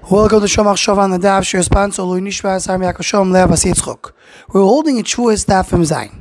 Welcome to Shomach Shavan the Daf, your sponsor, Lui Nishva, Sam Yaakov Shalom, Le'avas Yitzchok. We're holding a Shavuos Daf from Zayin.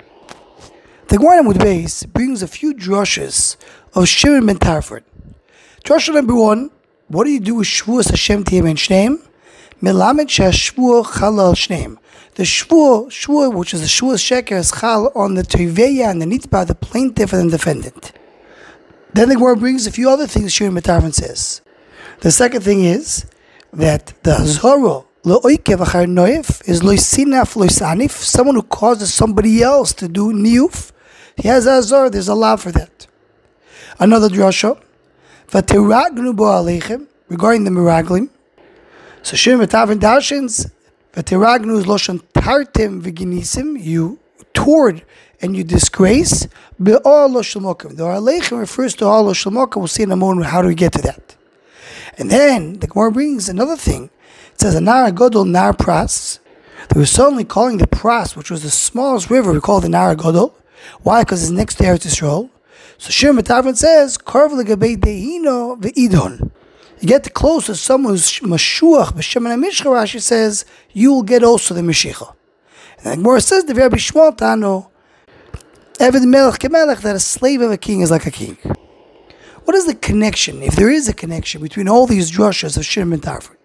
The Gemara in Amud Beis brings a few drushes of Shimon ben Tarfon. Drusha number one, what do you do with Shavuos Hashem Tiyem and Shneim? Melamed Shashvuah Chalal Shneim. The Shavuah, which is the Shavuos Sheker, is Chal on the Teveya and the Nitba, the plaintiff and the defendant. Then the Gemara brings a few other things Shimon ben Tarfon says. The second thing is that the Hazoro Lo'oikev Achar Noif is Loisinaf Loisanif, someone who causes somebody else to do Niuf. He has a Hazor, there's a law for that. Another drasha, Vatiragnu Bo Aleichem, regarding the Miraglim. So Shimon ben Tarfon darshins, Vatiragnu is Loshon Tartem Viginisim, you toured and you disgrace, Be'or Lo Shalmokim. The Aleichem refers to all Lo Shalmokim, we'll see in a moment how do we get to that. And then the Gemara brings another thing. It says, a Nar Godol Nar Pras. They were suddenly calling the Pras, which was the smallest river, we call it the Nar Godol. Why? Because it's next to Eretz Yisrael. So Shimon ben Tarfon says, Karv Legabei Dehino Ve'idon. You get close to someone who's Mashuach, B'Shem HaMishcha, Rashi says, you will get also the Mashiach. And the Gemara says, the Rabbi Shmuel Tano, Eved Melech Kemelech, that a slave of a king is like a king. What is the connection, if there is a connection, between all these drushas of Shimon ben Tarfon?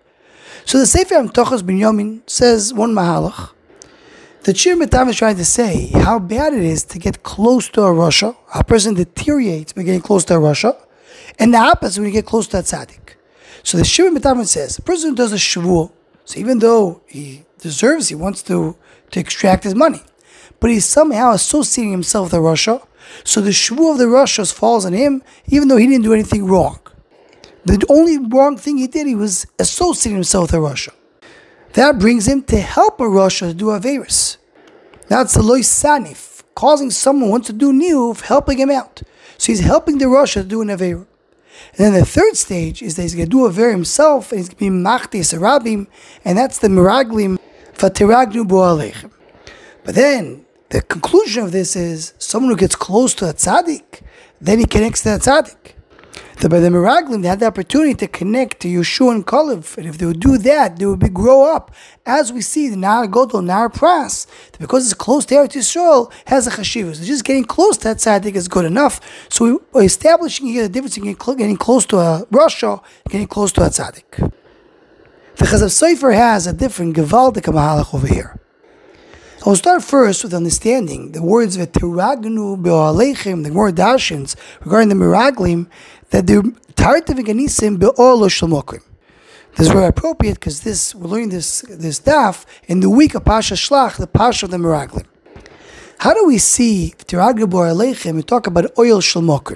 So the Sefer Amtochos Ben Yomin says one mahalach that Shimon ben Tarfon is trying to say how bad it is to get close to a rasha. A person deteriorates by getting close to a rasha, and the opposite when you get close to a tzaddik. So the Shimon ben Tarfon says a person who does a shavuah, so even though he wants to extract his money, but he's somehow associating himself with the rasha. So the shavuah of the Roshos falls on him, even though he didn't do anything wrong. The only wrong thing he did, he was associating himself with a Rasha. That brings him to help a Rasha to do Averis. That's the Lois Sanif, causing someone who wants to do Niuv, helping him out. So he's helping the Rasha to do an Aver. And then the third stage is that he's going to do Aver himself, and he's going to be Machtis Arabim, and that's the Miraglim, Vatiragnu Bo Aleichem. But then, the conclusion of this is someone who gets close to a tzaddik, then he connects to that tzaddik. So by the Miraglim, they had the opportunity to connect to Yeshua and Kalev, and if they would do that, they would grow up. As we see, the Nar Godol, Nar Pras, because it's close to Eretz Yisrael, has a chashivah. So just getting close to that tzaddik is good enough. So we're establishing here the difference in getting close to a Rasha, getting close to a tzaddik. The Chazav Sofer has a different Gevaldik Mahalach over here. I'll start first with understanding the words V'tiragnu be'aleichem, the word darshins regarding the Miraglim, that they're tartiv v'ganisim be'or lo shalmokim. This is very appropriate because we're learning this daf in the week of Pasha Shlach, the Pasha of the Miraglim. How do we see V'tiragnu be'aleichem? We talk about oil shalmokim.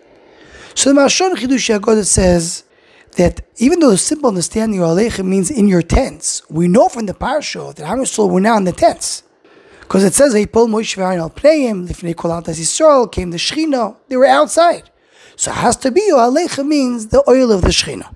So the Mashon Chidush Yagodah says that even though the simple understanding of aleichem means in your tents, we know from the Parsha that Am Yisrael were now in the tents. Because it says, Eipol Moshe v'Aaron al Pneim, Lifnei Kol Altas Yisrael, came the Shechina, they were outside. So it has to be, Aleichem means the oil of the Shechina.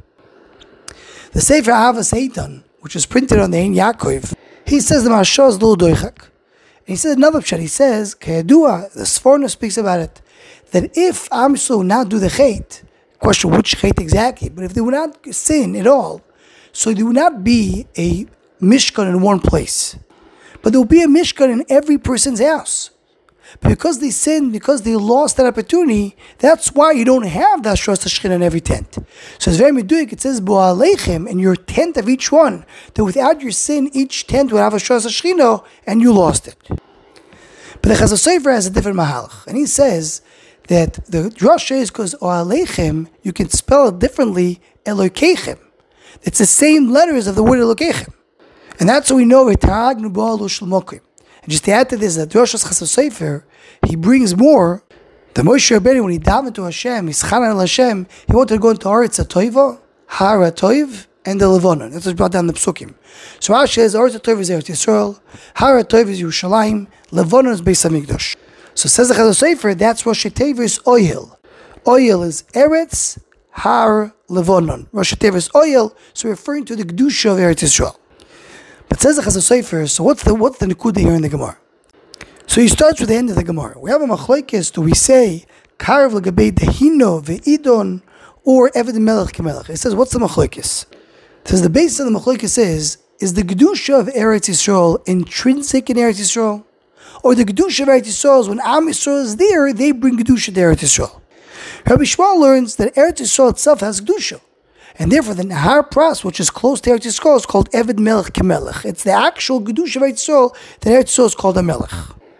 The Sefer Ahavas Eitan, which is printed on the Ein Yaakov, he says the Mashal is Lo Doichak. And he says another pshat, he says, Kayadua, the Sforno speaks about it, that if Am Yisrael would not do the Chet, question which Chet exactly, but if they would not sin at all, so there would not be a Mishkan in one place. But there will be a Mishkan in every person's house. But because they sinned, because they lost that opportunity, that's why you don't have that Shras HaShechina in every tent. So it's very meduik. It says, Bo Aleichem, in your tent of each one, that without your sin, each tent would have a Shras HaShechina, and you lost it. But the Chazav Sofer has a different mahalach. And he says that the drasha is because O Aleichem, you can spell it differently, Elokeichem. It's the same letters of the word Elokeichem. And that's how we know it. And just to add to this, that Rosh Chazav Sofer, he brings more. The Moshe Rabbeinu, when he davened to Hashem, he's Chanan al Hashem, he wanted to go into Aretz HaToiva, Har HaToiv, and the Levanon. That's what's brought down the Psukim. So Rashi says, Aretz HaToiv is Eretz Yisrael, Har HaToiv is Yerushalayim, Levanon is Beis HaMikdash. So says the Chazav Sofer, that's Rosh HaToiv is Oil. Oil is Eretz, Har, Levanon. Rosh HaToiv is Oil, so referring to the Kedusha of Eretz Yisrael. But says the Chazav Sofer, so what's the Nekuda here in the Gemara? So he starts with the end of the Gemara. We have a machlokes, do we say, Karv Legabei Dehino Ve'idon, or Eved Melech Kemelech? It says, what's the machlokes? Says the base of the Machlokes is the Kedusha of Eretz Yisrael intrinsic in Eretz Yisrael? Or the Kedusha of Eretz Yisrael is when Am Yisrael is there, they bring Kedusha to Eretz Yisrael. Rabbi Shmuel learns that Eretz Yisrael itself has Kedusha. And therefore the Nahar Pras, which is close to Eretz Yisrael, is called Eved Melech Kemelech. It's the actual Kedusha of Eretz Yisrael that Eretz Yisrael is called a Melech.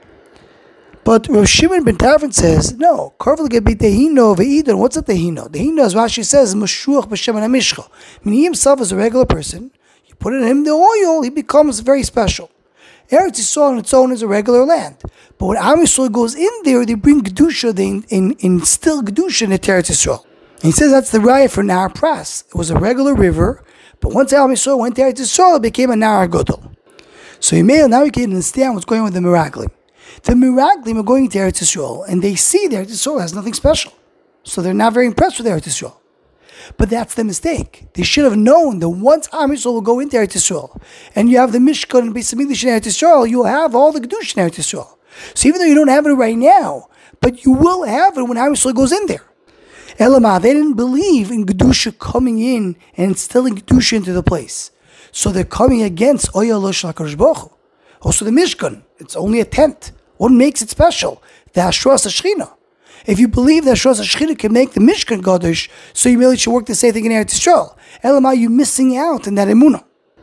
But Rav Shimon ben Tarfon says, no, Karvel Gebi Tehino Ve'idon. What's a Tehino? Tehino, as Rashi says, Meshuach B'Shem HaMishcha. Meaning he himself is a regular person. You put in him the oil, he becomes very special. Eretz Yisrael on its own is a regular land. But when Am Yisrael goes in there, they bring Kedusha, they instill Kedusha in the Eretz Yisrael. And he says that's the raya for Nahar Pras. It was a regular river, but once Am Yisrael went to Eretz Yisrael, it became a Nahar Gadol. So now you can understand what's going on with the Meraglim. The Meraglim are going to Eretz Yisrael, and they see that Eretz Yisrael has nothing special. So they're not very impressed with Eretz Yisrael. But that's the mistake. They should have known that once Am Yisrael will go into Eretz Yisrael, and you have the Mishkan and Beis Hamikdash in Eretz Yisrael, you'll have all the Kedusha in Eretz Yisrael. So even though you don't have it right now, but you will have it when Am Yisrael goes in there. Elamah, they didn't believe in Kedusha coming in and instilling Kedusha into the place. So they're coming against Oyal Shel HaKadosh Baruch Hu. Also the Mishkan, it's only a tent. What makes it special? The Hashras HaShechina. If you believe that Hashras HaShechina can make the Mishkan Kadosh, so you really should work the same thing in Eretz Yisrael. Elamah, you're missing out in that Emunah.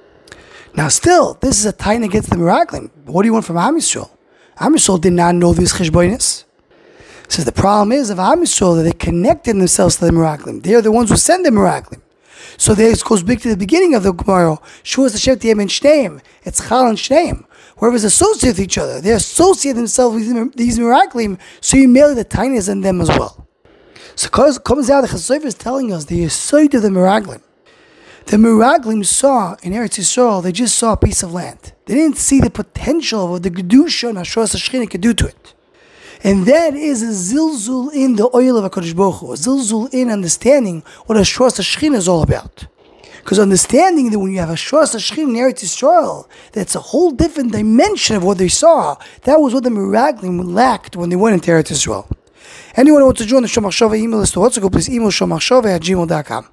Now still, this is a tain against the Meraglim. What do you want from Am Yisrael? Am Yisrael did not know these cheshbonis. Says the problem is of Am Yisrael that they connected themselves to the Meraglim. They are the ones who send the Meraglim. So this goes back to the beginning of the Gemara. Shuas Hashem Tiyem and Shneim. It's Chal and Shneim. Whoever's associated with each other, they associate themselves with these Meraglim, so you mail the tiniest in them as well. So it comes out, the Chassover is telling us the Yesod of the Meraglim. The Meraglim saw in Eretz Yisrael, they just saw a piece of land. They didn't see the potential of what the Kedusha and Hashras HaShechina could do to it. And that is a zilzul in the oil of HaKadosh Baruch Hu, a zilzul in understanding what Hashras HaShechina is all about. Because understanding that when you have Hashras HaShechina in Eretz Yisrael, that's a whole different dimension of what they saw. That was what the Meraglim lacked when they went into Eretz Yisrael. Anyone who wants to join the Shomachshava email list to WhatsApp, please email shomachshava@gmail.com.